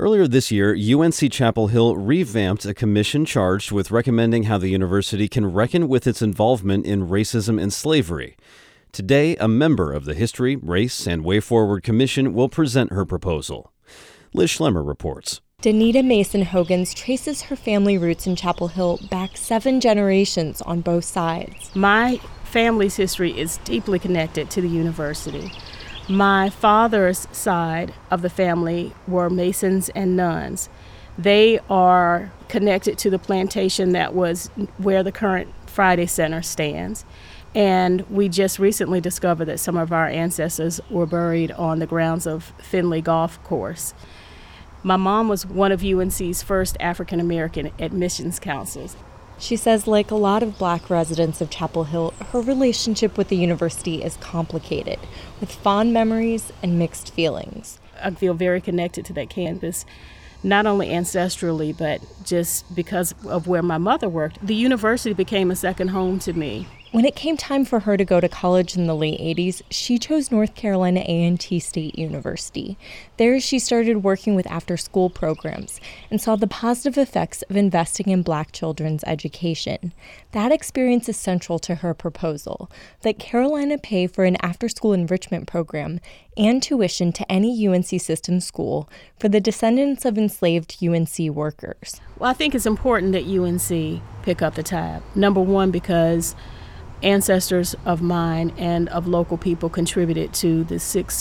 Earlier this year, UNC Chapel Hill revamped a commission charged with recommending how the university can reckon with its involvement in racism and slavery. Today, a member of the History, Race, and Way Forward Commission will present her proposal. Liz Schlemmer reports. Danita Mason Hogans traces her family roots in Chapel Hill back 7 generations on both sides. My family's history is deeply connected to the university. My father's side of the family were Masons and nuns. They are connected to the plantation that was where the current Friday Center stands. And we just recently discovered that some of our ancestors were buried on the grounds of Finley Golf Course. My mom was one of UNC's first African-American admissions counselors. She says, like a lot of Black residents of Chapel Hill, her relationship with the university is complicated, with fond memories and mixed feelings. I feel very connected to that campus, not only ancestrally, but just because of where my mother worked. The university became a second home to me. When it came time for her to go to college in the late 80s, she chose North Carolina A&T State University. There, she started working with after-school programs and saw the positive effects of investing in Black children's education. That experience is central to her proposal, that Carolina pay for an after-school enrichment program and tuition to any UNC system school for the descendants of enslaved UNC workers. Well, I think it's important that UNC pick up the tab. Number one, because ancestors of mine and of local people contributed to the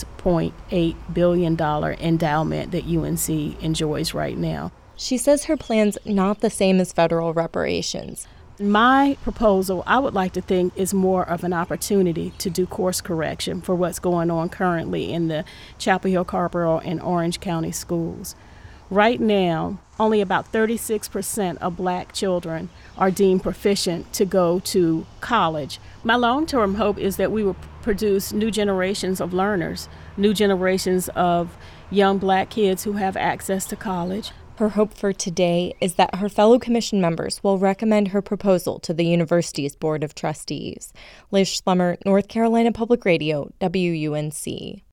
$6.8 billion endowment that UNC enjoys right now. She says her plan's not the same as federal reparations. My proposal, I would like to think, is more of an opportunity to do course correction for what's going on currently in the Chapel Hill, Carrboro, and Orange County schools. Right now, only about 36% of Black children are deemed proficient to go to college. My long-term hope is that we will produce new generations of learners, new generations of young Black kids who have access to college. Her hope for today is that her fellow commission members will recommend her proposal to the university's Board of Trustees. Liz Schlemmer, North Carolina Public Radio, WUNC.